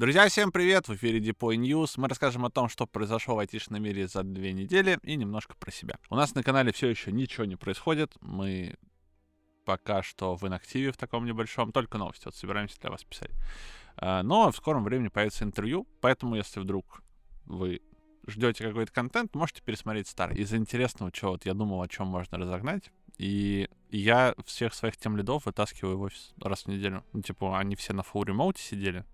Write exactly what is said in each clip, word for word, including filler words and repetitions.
Друзья, всем привет! В эфире Deploy News. Мы расскажем о том, что произошло в айтишном мире за две недели и немножко про себя. У нас на канале все еще ничего не происходит. Мы пока что в инактиве в таком небольшом. Только новости вот собираемся для вас писать. А, Но в скором времени появится интервью, поэтому если вдруг вы ждете какой-то контент, можете пересмотреть старый. Из интересного, что вот я думал, о чем можно разогнать. И я всех своих тем-лидов вытаскиваю в офис раз в неделю. Ну, типа, они все на full ремоуте сидели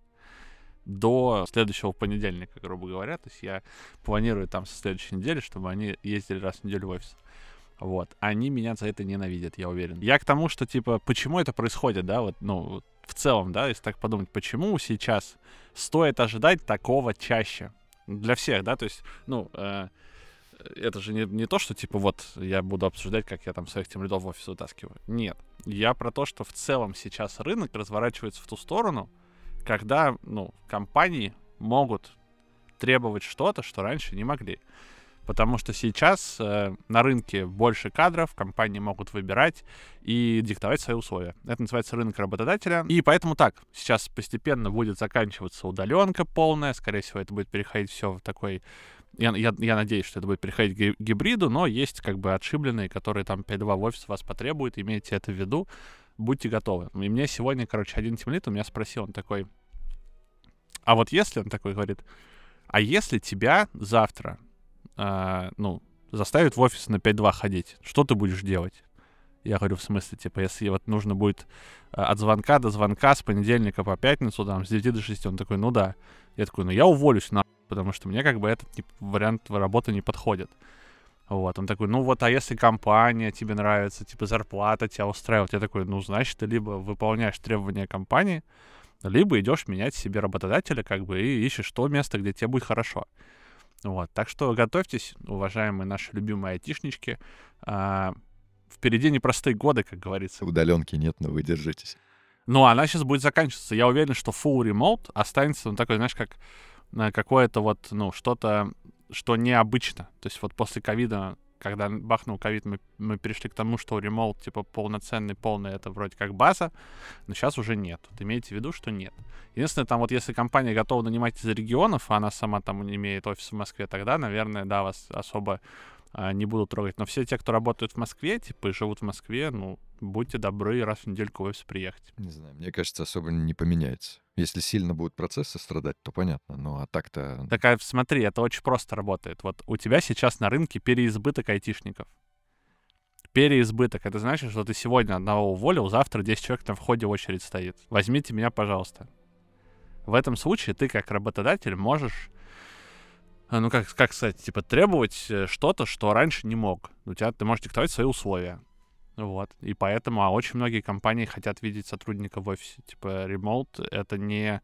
до следующего понедельника, грубо говоря. То есть я планирую там со следующей недели, чтобы они ездили раз в неделю в офис. Вот. Они меня за это ненавидят, я уверен. Я к тому, что, типа, почему это происходит, да, вот, ну, вот в целом, да, если так подумать, почему сейчас стоит ожидать такого чаще? Для всех, да, то есть, ну, э, это же не, не то, что, типа, вот, я буду обсуждать, как я там своих тимлидов в офис вытаскиваю. Нет. Я про то, что в целом сейчас рынок разворачивается в ту сторону, когда, ну, компании могут требовать что-то, что раньше не могли. Потому что сейчас э, на рынке больше кадров, компании могут выбирать и диктовать свои условия. Это называется рынок работодателя. И поэтому так, сейчас постепенно будет заканчиваться удаленка полная, скорее всего, это будет переходить все в такой... Я, я, я надеюсь, что это будет переходить к гибриду, но есть как бы отшибленные, которые там пять два в офис вас потребуют, имейте это в виду, будьте готовы. И мне сегодня, короче, один тимлид у меня спросил, он такой... А вот если, он такой говорит, а если тебя завтра, э, ну, заставят в офис на пять два ходить, что ты будешь делать? Я говорю, в смысле, типа, если вот нужно будет э, от звонка до звонка с понедельника по пятницу, там, с девяти до шести, он такой, ну да. Я такой, ну я уволюсь, на, потому что мне как бы этот не, вариант работы не подходит. Вот, он такой, ну вот, а если компания тебе нравится, типа, зарплата тебя устраивает? Я такой, ну, значит, ты либо выполняешь требования компании, либо идешь менять себе работодателя, как бы, и ищешь то место, где тебе будет хорошо. Вот, так что готовьтесь, уважаемые наши любимые айтишнички. А, впереди непростые годы, как говорится. Удаленки нет, но вы держитесь. Ну, она сейчас будет заканчиваться. Я уверен, что full remote останется, ну, такой, знаешь, как какое-то вот, ну, что-то, что необычно. То есть вот после ковида, когда бахнул ковид, мы, мы перешли к тому, что ремоут, типа, полноценный, полный, это вроде как база, но сейчас уже нет. Вот имейте в виду, что нет. Единственное, там вот если компания готова нанимать из регионов, а она сама там не имеет офиса в Москве, тогда, наверное, да, вас особо а, не будут трогать. Но все те, кто работают в Москве, типа, и живут в Москве, ну, будьте добры раз в недельку в офис приехать. Не знаю, мне кажется, особо не поменяется. Если сильно будут процессы страдать, то понятно. Ну, а так-то... Так, а смотри, это очень просто работает. Вот у тебя сейчас на рынке переизбыток айтишников. Переизбыток. Это значит, что ты сегодня одного уволил, завтра десять человек на входе в очередь стоит. Возьмите меня, пожалуйста. В этом случае ты, как работодатель, можешь, ну, как, как сказать, типа, требовать что-то, что раньше не мог. У тебя ты можешь диктовать свои условия. Вот. И поэтому, а очень многие компании хотят видеть сотрудника в офисе. Типа, ремоут — это не,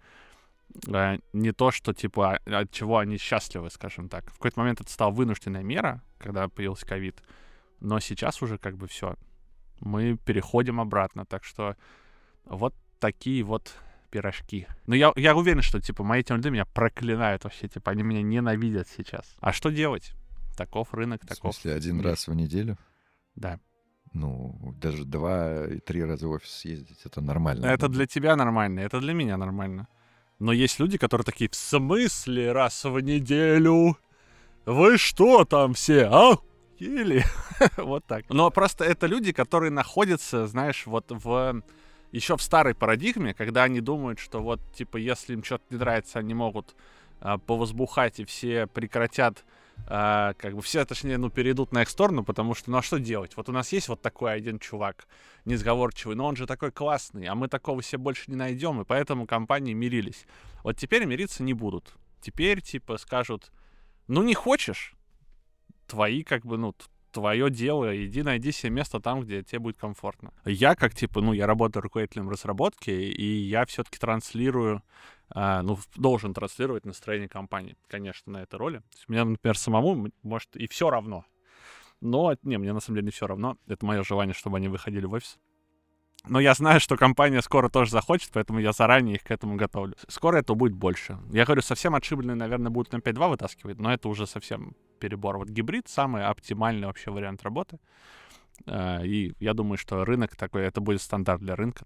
не то, что, типа, от чего они счастливы, скажем так. В какой-то момент это стала вынужденная мера, когда появился ковид. Но сейчас уже как бы все. Мы переходим обратно. Так что вот такие вот пирожки. Но я, я уверен, что, типа, мои темлиды меня проклинают вообще. Типа, они меня ненавидят сейчас. А что делать? Таков рынок, таков. В смысле, один мир. раз в неделю? Да. Ну, даже два и три раза в офис съездить, это нормально. Это для тебя нормально, это для меня нормально. Но есть люди, которые такие, в смысле раз в неделю? Вы что там все, а? Или вот так. Но просто это люди, которые находятся, знаешь, вот в еще в старой парадигме, когда они думают, что вот, типа, если им что-то не нравится, они могут а, повозбухать, и все прекратят, а, как бы все, точнее, ну, перейдут на их сторону, потому что, ну, а что делать? Вот у нас есть вот такой один чувак, несговорчивый, но он же такой классный, а мы такого себе больше не найдем, и поэтому компании мирились. Вот теперь мириться не будут. Теперь, типа, скажут, ну, не хочешь, твои, как бы, ну, твое дело, иди найди себе место там, где тебе будет комфортно. Я, как, типа, ну, я работаю руководителем разработки, и я все-таки транслирую, а, ну, должен транслировать настроение компании, конечно, на этой роли. То есть мне, например, самому, может, и все равно. Но, не, мне на самом деле не все равно. Это мое желание, чтобы они выходили в офис. Но я знаю, что компания скоро тоже захочет, поэтому я заранее их к этому готовлю. Скоро этого будет больше. Я говорю, совсем отшибленные, наверное, будут на пять два вытаскивать, но это уже совсем перебор. Вот гибрид — самый оптимальный вообще вариант работы. И я думаю, что рынок такой, это будет стандарт для рынка. То есть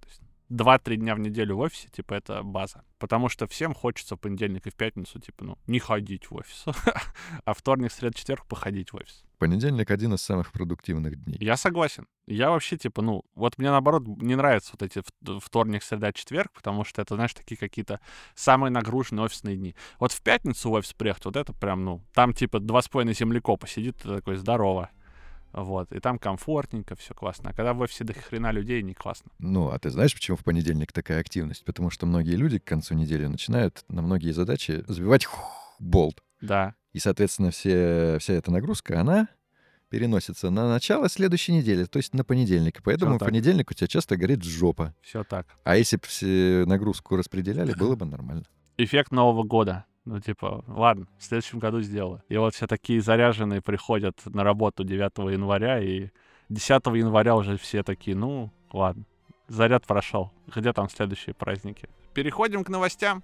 два-три дня в неделю в офисе, типа, это база. Потому что всем хочется в понедельник и в пятницу, типа, ну, не ходить в офис. А вторник, среда, четверг походить в офис. Понедельник — один из самых продуктивных дней. Я согласен. Я вообще, типа, ну, вот мне, наоборот, не нравятся вот эти вторник, среда, четверг, потому что это, знаешь, такие какие-то самые нагруженные офисные дни. Вот в пятницу в офис приехать, вот это прям, ну, там, типа, два с половиной землекопа сидит, ты такой, здорово. Вот, и там комфортненько, все классно. А когда в офисе до хрена людей, не классно. Ну, а ты знаешь, почему в понедельник такая активность? Потому что многие люди к концу недели начинают на многие задачи забивать болт. Да. И, соответственно, все, вся эта нагрузка, она переносится на начало следующей недели, то есть на понедельник. И поэтому в понедельник у тебя часто горит жопа. Все так. А если бы все нагрузку распределяли, было бы нормально. Эффект Нового года. Ну, типа, ладно, в следующем году сделаю. И вот все такие заряженные приходят на работу девятого января, и десятого января уже все такие, ну, ладно, заряд прошел. Где там следующие праздники? Переходим к новостям.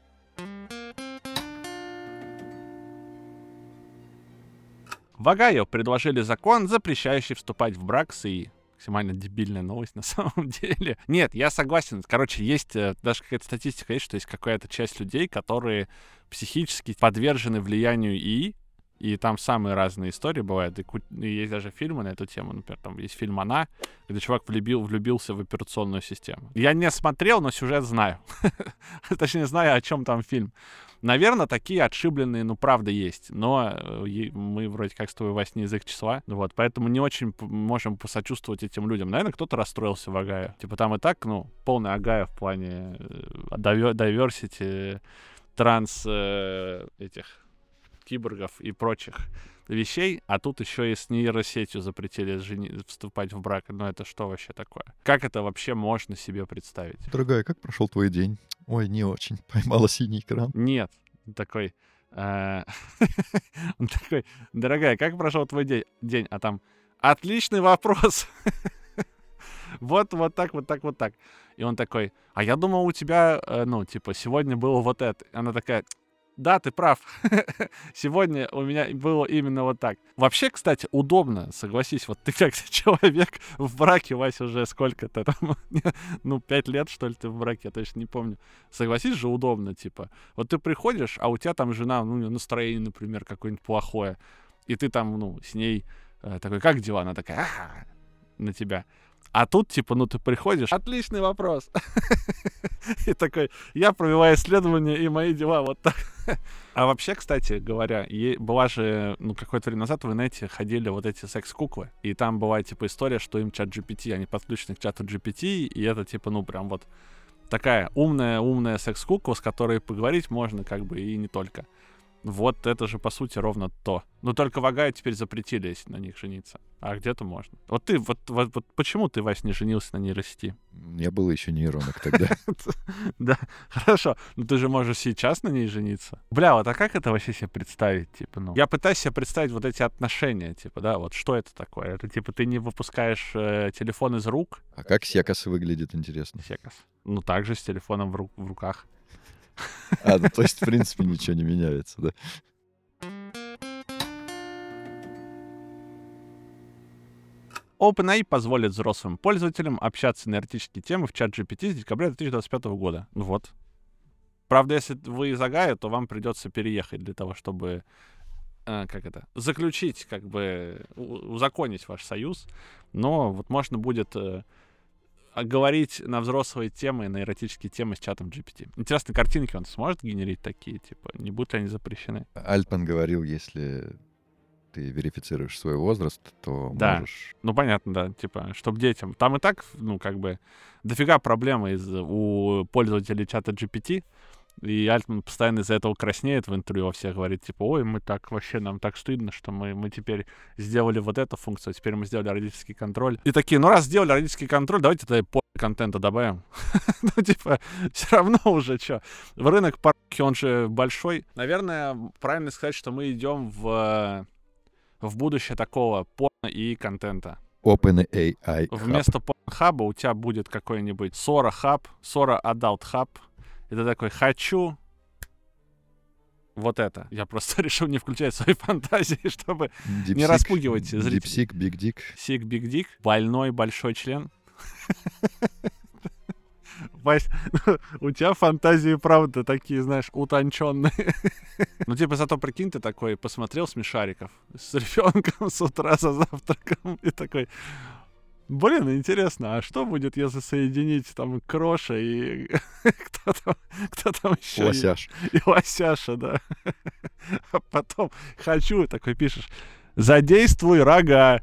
В Огайо предложили закон, запрещающий вступать в брак с ИИ. Максимально дебильная новость на самом деле. Нет, я согласен. Короче, есть даже какая-то статистика, есть, что есть какая-то часть людей, которые психически подвержены влиянию ИИ, и там самые разные истории бывают. И, и есть даже фильмы на эту тему. Например, там есть фильм «Она», где чувак влюбил, влюбился в операционную систему. Я не смотрел, но сюжет знаю. Точнее, знаю, о чем там фильм. Наверное, такие отшибленные, ну, правда, есть. Но мы вроде как с тобой, Вась, не язык числа. Вот, поэтому не очень можем посочувствовать этим людям. Наверное, кто-то расстроился в Огайо. Типа там и так, ну, полный Огайо в плане diversity, транс э, этих киборгов и прочих вещей, а тут еще и с нейросетью запретили жени... вступать в брак. Ну это что вообще такое? Как это вообще можно себе представить? Дорогая, как прошел твой день? Ой, не очень. Поймала синий экран. Нет. Такой... Он такой, дорогая, как прошел твой день? День, а там, отличный вопрос. Вот, вот так, вот так, вот так. И он такой, а я думал, у тебя, ну, типа, сегодня было вот это. И она такая... Да, ты прав. Сегодня у меня было именно вот так. Вообще, кстати, удобно, согласись. Вот ты как человек в браке, Вася, уже сколько-то там, ну, пять лет, что ли, ты в браке, я точно не помню. Согласись же, удобно, типа. Вот ты приходишь, а у тебя там жена, ну, настроение, например, какое-нибудь плохое, и ты там, ну, с ней э, такой, как дела? Она такая, ага, на тебя. А тут, типа, ну, ты приходишь, отличный вопрос. И такой, я провела исследование, и мои дела вот так. А вообще, кстати говоря, была же, ну, какое-то время назад в инете ходили вот эти секс-куклы, и там была, типа, история, что им чат джи пи ти, они подключены к чату джи пи ти, и это, типа, ну, прям вот такая умная-умная секс-кукла, с которой поговорить можно, как бы, и не только. Вот это же, по сути, ровно то. Но только в Огайо теперь запретили, если на них жениться. А где-то можно. Вот ты, вот, вот, вот почему ты, Вась, не женился на нейросети? Я был еще нейронок тогда. Да, хорошо. Но ты же можешь сейчас на ней жениться. Бля, вот а как это вообще себе представить? Типа, ну, я пытаюсь себе представить вот эти отношения, типа, да, вот что это такое? Это, типа, ты не выпускаешь э, телефон из рук? А как секас выглядит, интересно? Секас. Ну, также с телефоном в, ру- в руках. А, ну, то есть, в принципе, ничего не меняется, да? OpenAI позволит взрослым пользователям общаться на эротические темы в чат джи пи ти с декабря две тысячи двадцать пятого года. Ну вот. Правда, если вы из Огайо, то вам придется переехать для того, чтобы, э, как это, заключить, как бы, у- узаконить ваш союз. Но вот можно будет... Э, говорить на взрослые темы, на эротические темы с чатом джи пи ти. Интересно, картинки он сможет генерить такие, типа, не будут ли они запрещены? Альтман говорил, если ты верифицируешь свой возраст, то Да. можешь... Ну, понятно, да, типа, чтобы детям. Там и так, ну, как бы, дофига проблем из, у пользователей чата джи пи ти, и Альтман постоянно из-за этого краснеет в интервью, во всех говорит, типа, ой, мы так, вообще, нам так стыдно, что мы, мы теперь сделали вот эту функцию, теперь мы сделали родительский контроль. И такие, ну, раз сделали родительский контроль, давайте тогда по контента добавим. Ну, типа, все равно уже что. Рынок порки, он же большой. Наверное, правильно сказать, что мы идем в, в будущее такого порно и контента. OpenAI. Вместо порнхаба у тебя будет какой-нибудь Sora Hub, Sora Adult Hub. И ты такой, хочу вот это. Я просто решил не включать свои фантазии, чтобы Deep не Seek, распугивать зрителей. Deep Seek, Big Dick. Сик Big Dick, больной большой член. Вась, у тебя фантазии, правда, такие, знаешь, утонченные. Ну, типа, зато прикинь, ты такой посмотрел «Смешариков» с ребенком с утра за завтраком и такой... Блин, интересно, а что будет, если соединить там Кроша и кто там, кто там еще? Лосяш. И, и Лосяша, да. А потом хочу, такой пишешь, задействуй рога.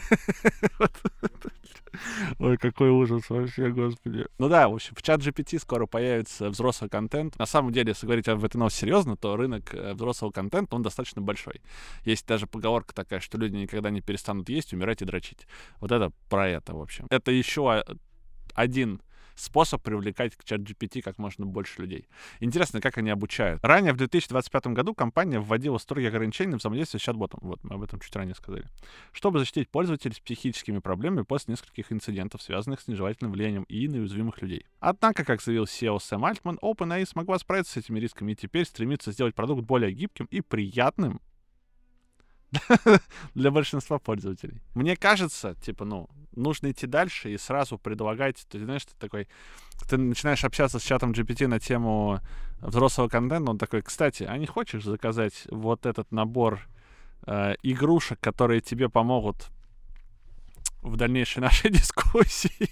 Ой, какой ужас вообще, господи. Ну да, в общем, в чат джи пи ти скоро появится взрослый контент. На самом деле, если говорить об этом серьезно, то рынок взрослого контента, он достаточно большой. Есть даже поговорка такая, что люди никогда не перестанут есть, умирать и дрочить. Вот это про это, в общем. Это еще один способ привлекать к чат джи пи ти как можно больше людей. Интересно, как они обучают. Ранее, в две тысячи двадцать пятом году, компания вводила строгие ограничения на взаимодействие с чат-ботом. Вот, мы об этом чуть ранее сказали. Чтобы защитить пользователей с психическими проблемами после нескольких инцидентов, связанных с нежелательным влиянием ИИ на уязвимых людей. Однако, как заявил си и о Сэм Альтман, OpenAI смогла справиться с этими рисками и теперь стремится сделать продукт более гибким и приятным для большинства пользователей. Мне кажется, типа, ну, нужно идти дальше и сразу предлагать, ты знаешь, ты такой, ты начинаешь общаться с чатом джи пи ти на тему взрослого контента, он такой, кстати, а не хочешь заказать вот этот набор э, игрушек, которые тебе помогут в дальнейшей нашей дискуссии?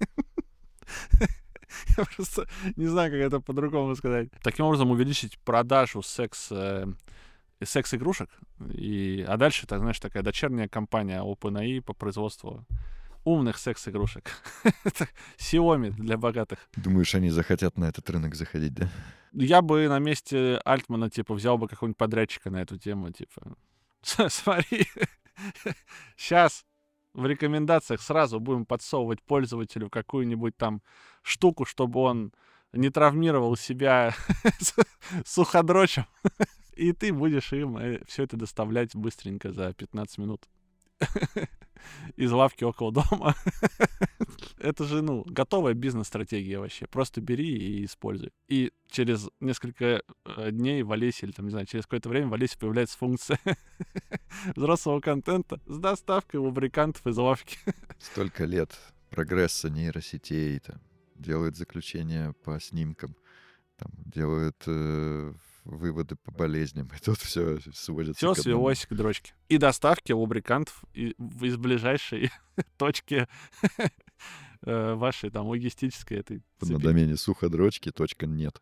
Я просто не знаю, как это по-другому сказать. Таким образом, увеличить продажу секс секс-игрушек, и, а дальше, так, знаешь, такая дочерняя компания OpenAI по производству умных секс-игрушек. Xiaomi для богатых. Думаешь, они захотят на этот рынок заходить, да? Я бы на месте Альтмана, типа, взял бы какого-нибудь подрядчика на эту тему, типа, смотри, сейчас в рекомендациях сразу будем подсовывать пользователю какую-нибудь там штуку, чтобы он не травмировал себя суходрочем. И ты будешь им все это доставлять быстренько за пятнадцать минут из лавки около дома. Это же, ну, готовая бизнес-стратегия вообще. Просто бери и используй. И через несколько дней в Олесе, или там, не знаю, через какое-то время в Олесе появляется функция взрослого контента с доставкой лубрикантов из лавки. Столько лет прогресса нейросетей, там, делают заключения по снимкам, там, делают э, выводы по болезням. И тут все сводится Все к одному. свелось к дрочке. И доставки лубрикантов из, из ближайшей точки вашей там логистической этой цепи. На домене суходрочки точка нет.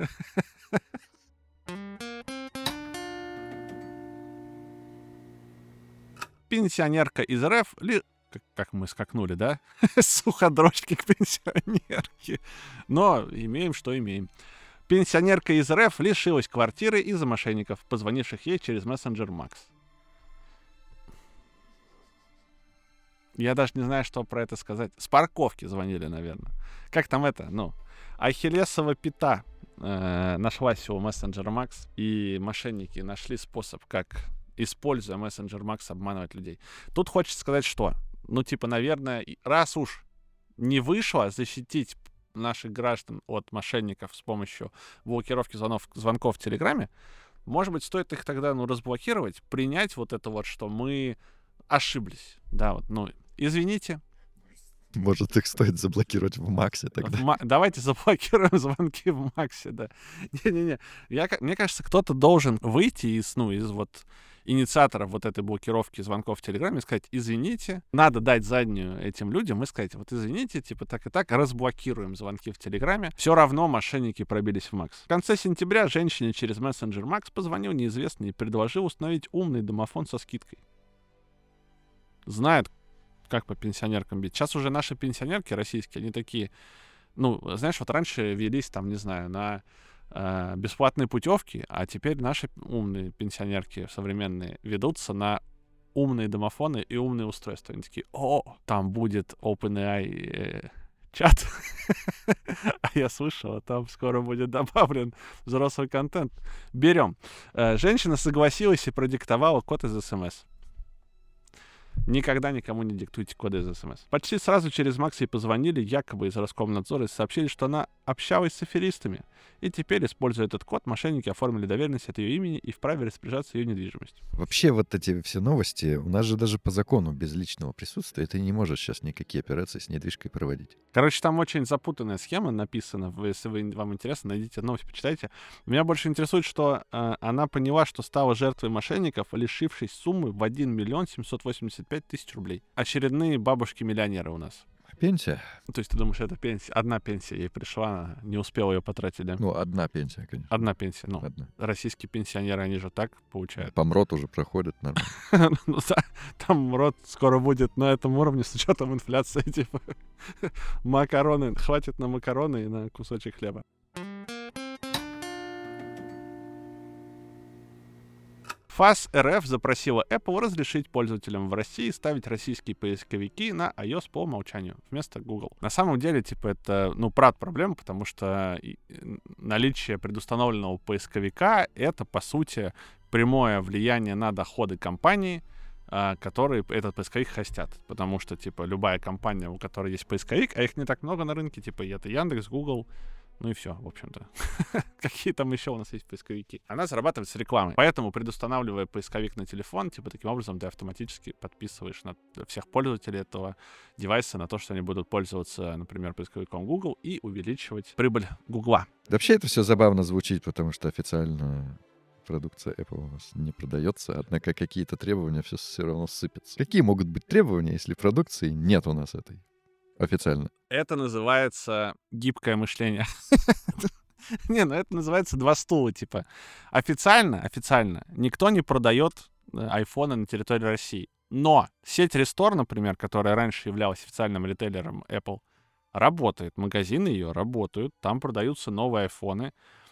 Пенсионерка из РФ... Ли... Как, как мы скакнули, да? Суходрочки к пенсионерке. Но имеем, что имеем. Пенсионерка из РФ лишилась квартиры из-за мошенников, позвонивших ей через мессенджер Макс. Я даже не знаю, что про это сказать. С парковки звонили, наверное. Как там это? Ну, ахиллесова пята э, нашлась у мессенджера Макс, и мошенники нашли способ, как, используя мессенджер Макс, обманывать людей. Тут хочется сказать, что, ну, типа, наверное, раз уж не вышло защитить наших граждан от мошенников с помощью блокировки звонков, звонков в Телеграме, может быть, стоит их тогда, ну, разблокировать, принять вот это вот, что мы ошиблись. Да, вот, ну, извините. Может, их стоит заблокировать в Максе тогда? В ма- Давайте заблокируем звонки в Максе, да. Не-не-не. Я, мне кажется, кто-то должен выйти из, ну, из вот инициаторов вот этой блокировки звонков в Телеграме и сказать, извините, надо дать заднюю этим людям и сказать, вот извините, типа так и так, разблокируем звонки в Телеграме. Все равно мошенники пробились в Макс. В конце сентября женщине через мессенджер Макс позвонил неизвестный и предложил установить умный домофон со скидкой. Знает, как по пенсионеркам бить. Сейчас уже наши пенсионерки российские, они такие, ну, знаешь, вот раньше велись там, не знаю, на э, бесплатные путевки, а теперь наши умные пенсионерки современные ведутся на умные домофоны и умные устройства. Они такие, о, там будет OpenAI э, чат. А я слышал, там скоро будет добавлен взрослый контент. Берем. Э, женщина согласилась и продиктовала код из СМС. Никогда никому не диктуйте коды из СМС. Почти сразу через Макс ей позвонили, якобы из Роскомнадзора, и сообщили, что она общалась с аферистами. И теперь, используя этот код, мошенники оформили доверенность от ее имени и вправе распоряжаться ее недвижимостью. Вообще вот эти все новости, у нас же даже по закону без личного присутствия ты не можешь сейчас никакие операции с недвижкой проводить. Короче, там очень запутанная схема написана. Вы, если вы, вам интересно, найдите новость, почитайте. Меня больше интересует, что э, она поняла, что стала жертвой мошенников, лишившись суммы в один миллион семьсот восемьдесят пять тысяч рублей. Очередные бабушки-миллионеры у нас. Пенсия? То есть ты думаешь, это пенсия? Одна пенсия ей пришла, не успела ее потратить, да? Ну, одна пенсия, конечно. Одна пенсия, ну. Одна. Российские пенсионеры, они же так получают. Помрот уже проходит нормально. Ну да, там рот скоро будет на этом уровне с учетом инфляции, типа. Макароны, хватит на макароны и на кусочек хлеба. ФАС РФ запросила Apple разрешить пользователям в России ставить российские поисковики на iOS по умолчанию вместо Google. На самом деле, типа, это, ну, правда проблема, потому что наличие предустановленного поисковика — это, по сути, прямое влияние на доходы компании, которые этот поисковик хостят. Потому что, типа, любая компания, у которой есть поисковик, а их не так много на рынке, типа, это Яндекс, Google, ну и все, в общем-то. Какие там еще у нас есть поисковики? Она зарабатывает с рекламой. Поэтому, предустанавливая поисковик на телефон, типа, таким образом ты автоматически подписываешь на всех пользователей этого девайса на то, что они будут пользоваться, например, поисковиком Google и увеличивать прибыль Гугла. Вообще это все забавно звучит, потому что официально продукция Apple у нас не продается, однако какие-то требования все, все равно сыпятся. Какие могут быть требования, если продукции нет у нас этой? Официально. Это называется гибкое мышление. Не, ну это называется два стула, типа. Официально, официально никто не продает айфоны на территории России. Но сеть Restore, например, которая раньше являлась официальным ритейлером Apple, работает. Магазины ее работают, там продаются новые айфоны.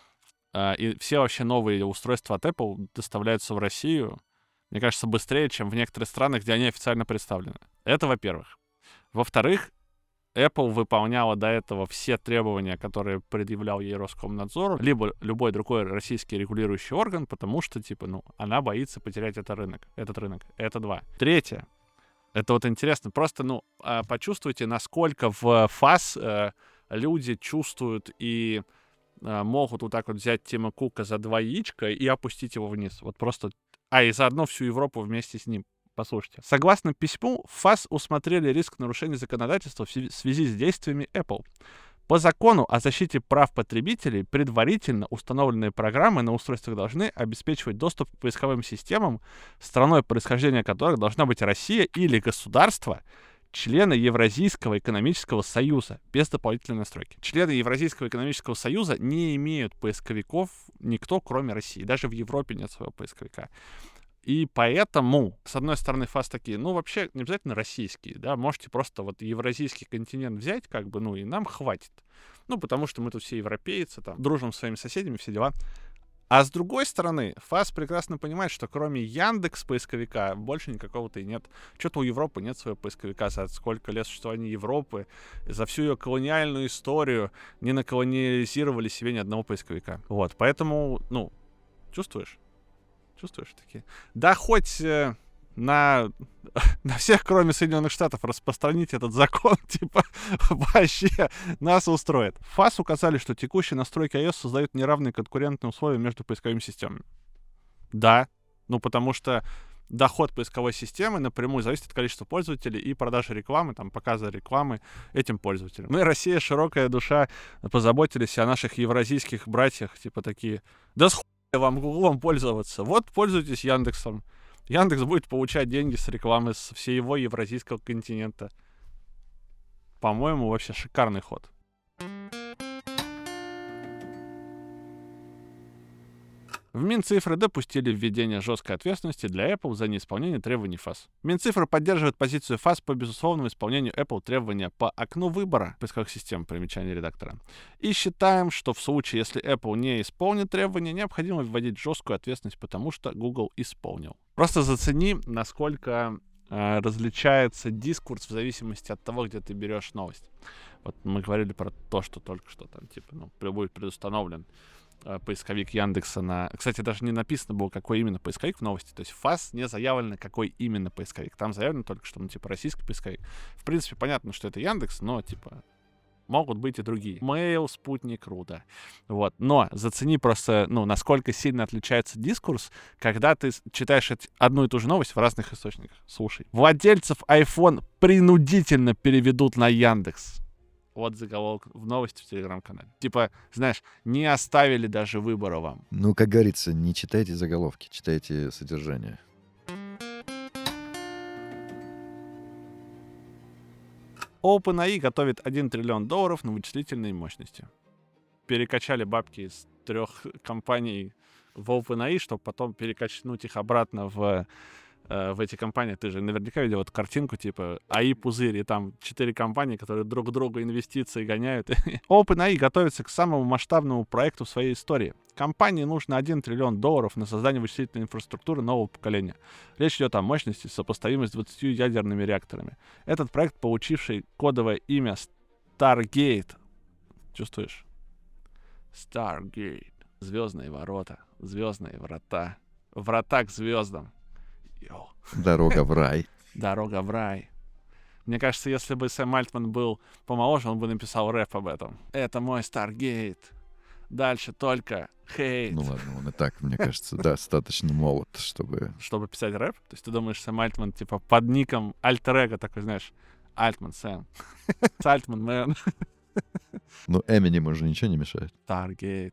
И все вообще новые устройства от Apple доставляются в Россию, мне кажется, быстрее, чем в некоторых странах, где они официально представлены. Это во-первых. Во-вторых, Apple выполняла до этого все требования, которые предъявлял ей Роскомнадзор, либо любой другой российский регулирующий орган, потому что, типа, ну, она боится потерять этот рынок. Этот рынок. Это два. Третье. Это вот интересно. Просто, ну, почувствуйте, насколько в ФАС люди чувствуют и могут вот так вот взять Тима Кука за два яичка и опустить его вниз. Вот просто... А, и заодно всю Европу вместе с ним. Послушайте. Согласно письму, ФАС усмотрели риск нарушения законодательства в связи с действиями Apple. По закону о защите прав потребителей предварительно установленные программы на устройствах должны обеспечивать доступ к поисковым системам, страной происхождения которых должна быть Россия или государство, члены Евразийского экономического союза, без дополнительной настройки. Члены Евразийского экономического союза не имеют поисковиков никто, кроме России. Даже в Европе нет своего поисковика. И поэтому, с одной стороны, ФАС такие, ну, вообще, не обязательно российские, да, можете просто вот евразийский континент взять, как бы, ну, и нам хватит. Ну, потому что мы тут все европейцы, там, дружим с своими соседями, все дела. А с другой стороны, ФАС прекрасно понимает, что кроме Яндекс поисковика больше никакого-то и нет. Что-то у Европы нет своего поисковика. За сколько лет существования Европы, за всю ее колониальную историю не наколониализировали себе ни одного поисковика. Вот, поэтому, ну, чувствуешь? Чувствуешь такие? Да хоть э, на, на всех, кроме Соединенных Штатов, распространить этот закон, типа, вообще нас устроит. ФАС указали, что текущие настройки iOS создают неравные конкурентные условия между поисковыми системами. Да, ну потому что доход поисковой системы напрямую зависит от количества пользователей и продажи рекламы, там, показа рекламы этим пользователям. Мы, Россия, широкая душа, позаботились о наших евразийских братьях, типа такие, да с хуй вам Гуглом пользоваться. Вот пользуйтесь Яндексом. Яндекс будет получать деньги с рекламы с всего евразийского континента. По-моему, вообще шикарный ход. В Минцифры допустили введение жесткой ответственности для Apple за неисполнение требований ФАС. Минцифры поддерживает позицию ФАС по безусловному исполнению Apple требования по окну выбора поисковых систем, примечание редактора. И считаем, что в случае, если Apple не исполнит требования, необходимо вводить жесткую ответственность, потому что Google исполнил. Просто зацени, насколько э, различается дискурс в зависимости от того, где ты берешь новость. Вот мы говорили про то, что только что там, типа, ну, будет предустановлен э, поисковик Яндекса на... Кстати, даже не написано было, какой именно поисковик в новости. То есть в ФАС не заявлено, какой именно поисковик. Там заявлено только, что, ну, типа, российский поисковик. В принципе, понятно, что это Яндекс, но, типа, могут быть и другие. Mail, Спутник, Руда. Вот. Но зацени просто, ну, насколько сильно отличается дискурс, когда ты читаешь эти- одну и ту же новость в разных источниках. Слушай. Владельцев iPhone принудительно переведут на Яндекс. Вот заголовок в новости в Телеграм-канале. Типа, знаешь, не оставили даже выбора вам. Ну, как говорится, не читайте заголовки, читайте содержание. OpenAI готовит один триллион долларов на вычислительные мощности. Перекачали бабки из трех компаний в OpenAI, чтобы потом перекачнуть их обратно в, э, в эти компании. Ты же наверняка видел эту картинку, типа эй ай пузырь, и там четыре компании, которые друг другу инвестиции гоняют. OpenAI готовится к самому масштабному проекту в своей истории. Компании нужно один триллион долларов на создание вычислительной инфраструктуры нового поколения. Речь идет о мощности, сопоставимой с двадцатью ядерными реакторами. Этот проект, получивший кодовое имя Stargate, чувствуешь? Stargate. Звездные ворота. Звездные врата. Врата к звездам. Йоу. Дорога в рай. Дорога в рай. Мне кажется, если бы Сэм Альтман был помоложе, он бы написал рэп об этом. Это мой Stargate. Дальше только хейт. Ну ладно, он и так, мне кажется, достаточно молод, чтобы... Чтобы писать рэп? То есть ты думаешь, Сэм Альтман, типа, под ником альтер-эго такой, знаешь, Альтман Сэм. Альтман Мэн. Ну, Эминему же ничего не мешает. Stargate.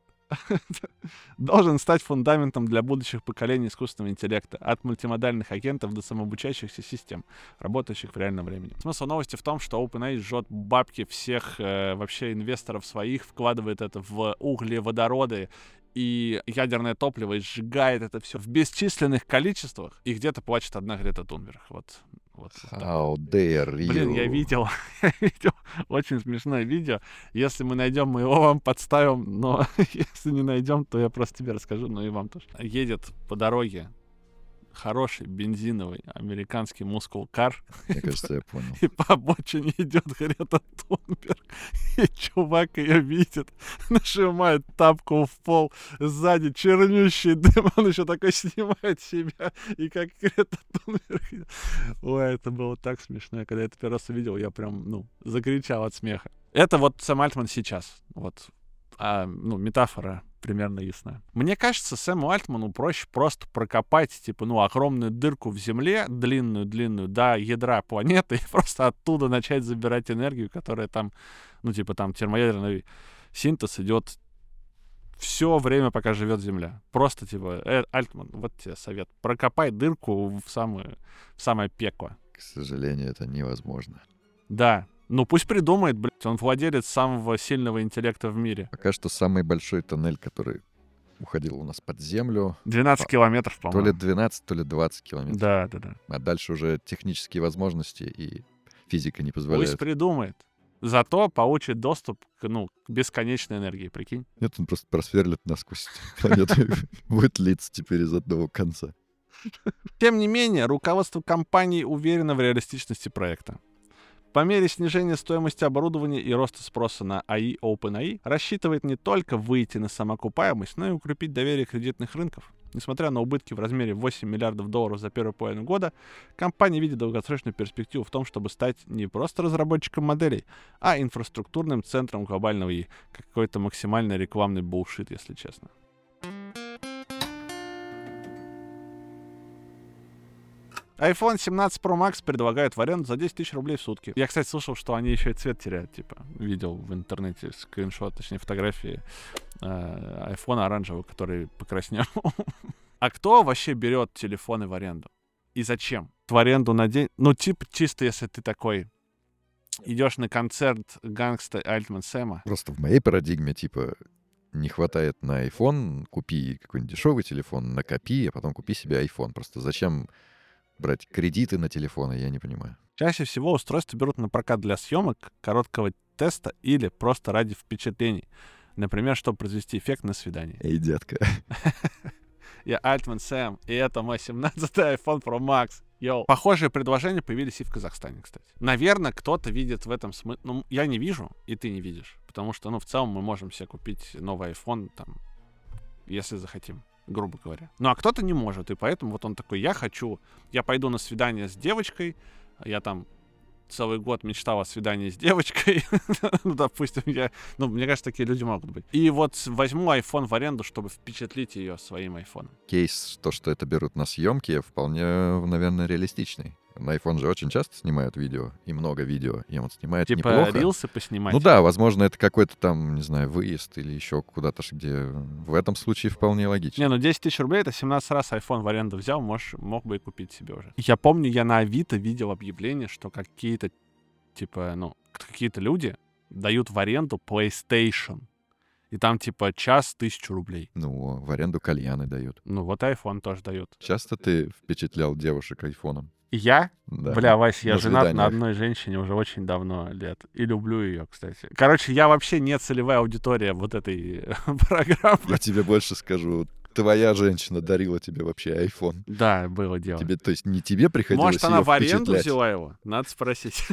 Должен стать фундаментом для будущих поколений искусственного интеллекта, от мультимодальных агентов до самообучающихся систем, работающих в реальном времени. Смысл новости в том, что OpenAI жжет бабки всех э, вообще инвесторов своих, вкладывает это в углеводороды и ядерное топливо, и сжигает это все в бесчисленных количествах, и где-то плачет одна Грета Тунберг. Вот. Вот, вот How dare you. Блин, я видел, я видел очень смешное видео. Если мы найдем, мы его вам подставим, но если не найдем, то я просто тебе расскажу, но и вам тоже. Едет по дороге хороший бензиновый американский мускул-кар. Мне кажется, я понял. И по обочине идет Грета Тунберг. И чувак ее видит, нажимает тапку в пол, сзади чернющий дым, он еще такой снимает себя, и как Грета Тунберг. Ой, это было так смешно. Я когда это первый раз увидел, я прям, ну, закричал от смеха. Это вот Сэм Альтман сейчас. Вот, а, ну, метафора примерно ясная. Мне кажется, Сэму Альтману проще просто прокопать, типа, ну, огромную дырку в земле, длинную-длинную, до ядра планеты, и просто оттуда начать забирать энергию, которая там, ну, типа, там термоядерный синтез идет все время, пока живет Земля. Просто, типа, э, Альтман, вот тебе совет. Прокопай дырку в самое, в самое пекло. К сожалению, это невозможно. Да. Ну, пусть придумает, блядь, он владелец самого сильного интеллекта в мире. Пока что самый большой тоннель, который уходил у нас под землю. двенадцать километров, То по-моему. ли двенадцать, то ли двадцать километров. Да, да, да. А дальше уже технические возможности и физика не Пусть позволяют. придумает. Зато получит доступ к, ну, к бесконечной энергии, прикинь. Нет, он просто просверлит насквозь планету и будет литься теперь из одного конца. Тем не менее, руководство компании уверено в реалистичности проекта. По мере снижения стоимости оборудования и роста спроса на эй ай, OpenAI рассчитывает не только выйти на самоокупаемость, но и укрепить доверие кредитных рынков. Несмотря на убытки в размере восемь миллиардов долларов за первую половину года, компания видит долгосрочную перспективу в том, чтобы стать не просто разработчиком моделей, а инфраструктурным центром глобального эй ай. Какой-то максимально рекламный булшит, если честно. айфон семнадцать про макс предлагают в аренду за десять тысяч рублей в сутки. Я, кстати, слышал, что они еще и цвет теряют, типа. Видел в интернете скриншот, точнее, фотографии э, айфона оранжевого, который покраснел. А кто вообще берет телефоны в аренду? И зачем? В аренду на день... Ну, типа, чисто если ты такой... Идешь на концерт гангста Альтман Сэма. Просто в моей парадигме, типа, не хватает на iPhone, купи какой-нибудь дешевый телефон, накопи, а потом купи себе iPhone. Просто зачем брать кредиты на телефоны, я не понимаю. Чаще всего устройства берут на прокат для съемок, короткого теста или просто ради впечатлений. Например, чтобы произвести эффект на свидании. Эй, детка. Я Альтман Сэм, и это мой семнадцатый iPhone Pro Max. Йоу. Похожие предложения появились и в Казахстане, кстати. Наверное, кто-то видит в этом смысл. Ну, я не вижу, и ты не видишь. Потому что, ну, в целом мы можем себе купить новый iPhone там если захотим, грубо говоря. Ну, а кто-то не может, и поэтому вот он такой, я хочу, я пойду на свидание с девочкой, я там целый год мечтал о свидании с девочкой, ну, допустим, я, ну, мне кажется, такие люди могут быть. И вот возьму iPhone в аренду, чтобы впечатлить ее своим айфоном. Кейс, то, что это берут на съемки, вполне, наверное, реалистичный. На iPhone же очень часто снимают видео, и много видео, и он снимает Типа неплохо. рилсы поснимать? Ну да, возможно, это какой-то там, не знаю, выезд или еще куда-то, где в этом случае вполне логично. Не, ну десять тысяч рублей — это семнадцать раз iPhone в аренду взял, можешь, мог бы и купить себе уже. Я помню, я на Авито видел объявление, что какие-то, типа, ну, какие-то люди дают в аренду PlayStation. И там, типа, час тысячу рублей. Ну, в аренду кальяны дают. Ну, вот iPhone тоже дают. Часто ты впечатлял девушек айфоном? Я? Да. Бля, Вась, я На женат на свиданиях. одной женщине уже очень давно лет. И люблю ее, кстати. Короче, я вообще не целевая аудитория вот этой программы. Я тебе больше скажу. Твоя женщина дарила тебе вообще айфон. Да, было дело. Тебе, то есть не тебе приходилось Может, она её в аренду впечатлять? взяла его? Надо спросить.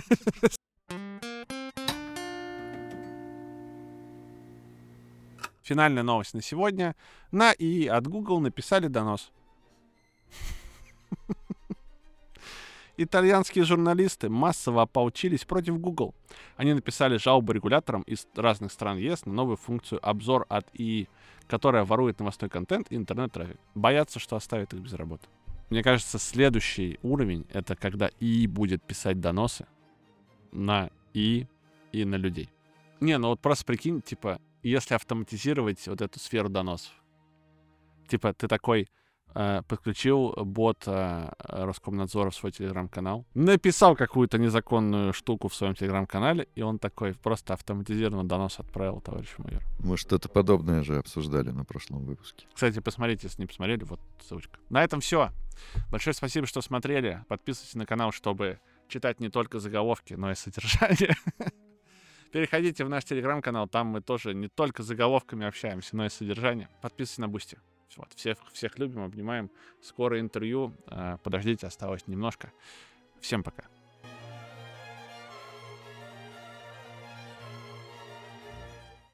Финальная новость на сегодня. На ИИ от Google написали донос. Итальянские журналисты массово ополчились против Google. Они написали жалобу регуляторам из разных стран ЕС на новую функцию «Обзор» от ИИ, которая ворует новостной контент и интернет-трафик. Боятся, что оставит их без работы. Мне кажется, следующий уровень — это когда ИИ будет писать доносы на ИИ и на людей. Не, ну вот просто прикинь, типа, если автоматизировать вот эту сферу доносов. Типа, ты такой э, подключил бот э, Роскомнадзора в свой телеграм-канал, написал какую-то незаконную штуку в своем телеграм-канале, и он такой просто автоматизированный донос отправил товарищу майору. Мы что-то подобное же обсуждали на прошлом выпуске. Кстати, посмотрите, если не посмотрели, вот ссылочка. На этом все. Большое спасибо, что смотрели. Подписывайтесь на канал, чтобы читать не только заголовки, но и содержание. Переходите в наш телеграм-канал, там мы тоже не только заголовками общаемся, но и содержание. Подписывайтесь на Бусти. Вот, всех, всех любим, обнимаем. Скоро интервью. Подождите, осталось немножко. Всем пока.